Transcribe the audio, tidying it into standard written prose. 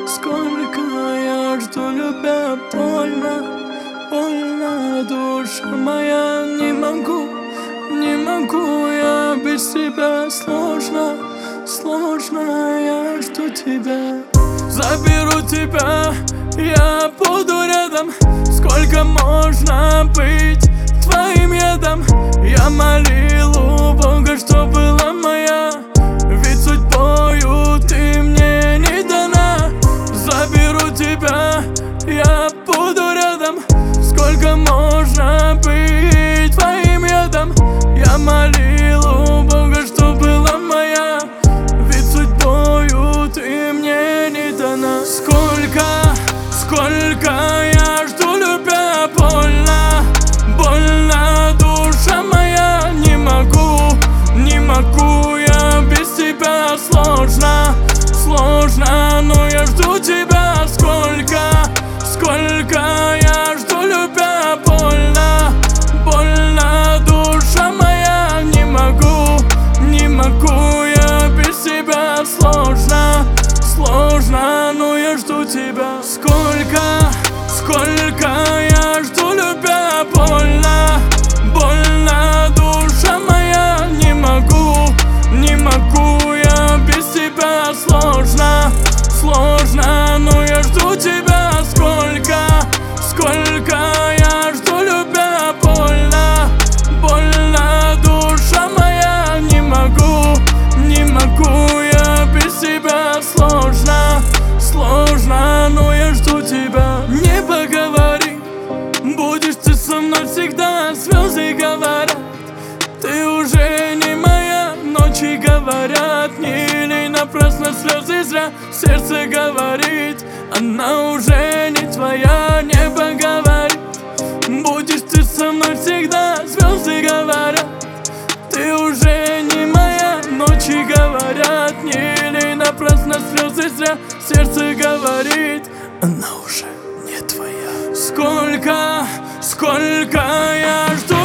Сколько я жду, любя, больно, больно, душа моя. Не могу, не могу я без тебя. Сложно, сложно, я жду тебя. Заберу тебя, я буду рядом. Сколько можно быть твоим ядом? Я молил у Бога, что была моя, ведь судьбою ты мне не дана. Заберу тебя, я буду рядом. Сколько можно быть твоим ядом? Я молил у Бога, что была моя, ведь судьбою ты мне не дана. Сколько я жду, любя, больно, больно, душа моя. Не могу, не могу я без тебя. Сложно, сложно, но я жду тебя. Сколько я жду, любя, больно, больно, душа моя. Не могу, не могу я без тебя. Сложно, сложно, но я жду тебя. Сколько я жду, любя, больно, больно, душа моя. Не могу, не могу я без тебя. Сложно, сложно, но я жду тебя. Сколько я жду, любя, больно, больно, душа моя. Не могу, не могу я без тебя. Сложно, сложно, но я жду тебя. Небо говорит, будешь ты со мной всегда. Звезды говорят, ты уже не моя. Ночи говорят, не лей напрасно слезы зря. Сердце говорит, она уже не твоя. Небо говорит, будешь ты со мной всегда. Звезды говорят, ты уже не моя. Ночи говорят, не лей напрасно слезы зря. Сердце говорит, она уже не твоя. Сколько я жду,